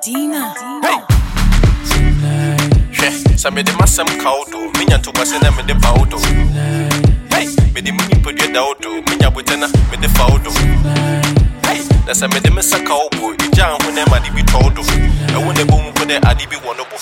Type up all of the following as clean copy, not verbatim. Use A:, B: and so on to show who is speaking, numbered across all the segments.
A: Dina.
B: Hey! Some of the massam cowdo, Minya to Basena with the Baudo. Hey! With the mini put your daudo, Minya Butena with the Faudo. Hey! That's a medimessa cowboy, the John when them Adibi told. I want the boom for the Adibi wonderful.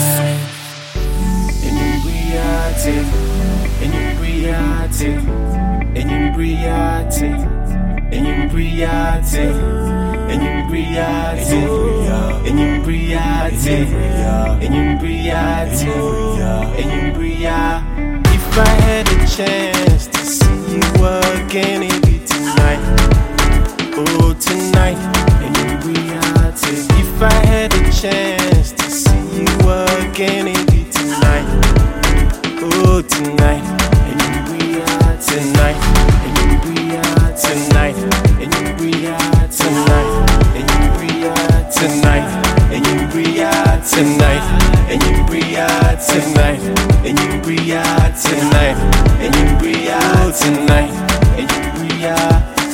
C: If I had a chance to see you again, it'd be tonight. Oh, tonight. If I had a chance to see you again, it'd be tonight. Oh, tonight. Tonight. Tonight. Tonight. Tonight, and you breathe tonight, and you breathe tonight, and you breathe tonight, and you breathe tonight, and you breathe.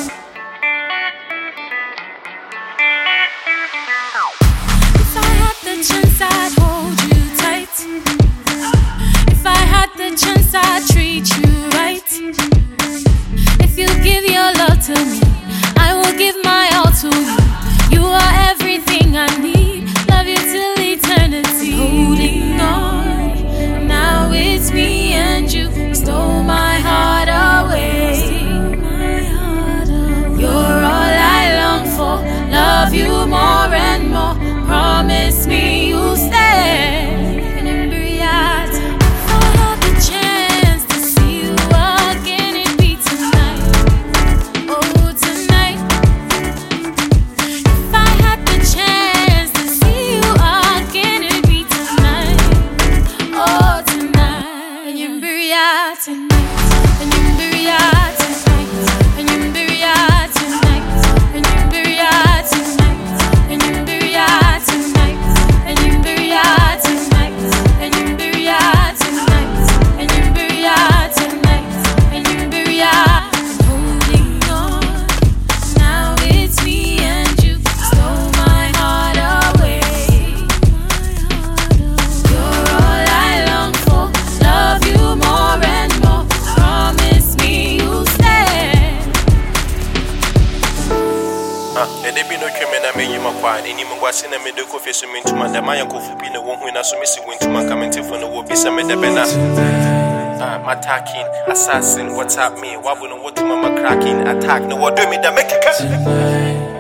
A: If I had the chance, I'd hold you tight. If I had the chance, I'd treat you right. If you give your love to me, I will give my all to you. You are everything I need. Love you till eternity. Holding on. Now it's me and you. You stole my heart away. You're all I long for. Love you more and more. Promise me you'll stay.
B: And they be no criminal, I mean, you might find any more was in a medical face to my Damayan Kofupi, the one who is so missing went to my commenting for the will be some of the Bena. My attacking assassin, what's up, me? Why wouldn't what to mama cracking attack? No, what do me the make a cut?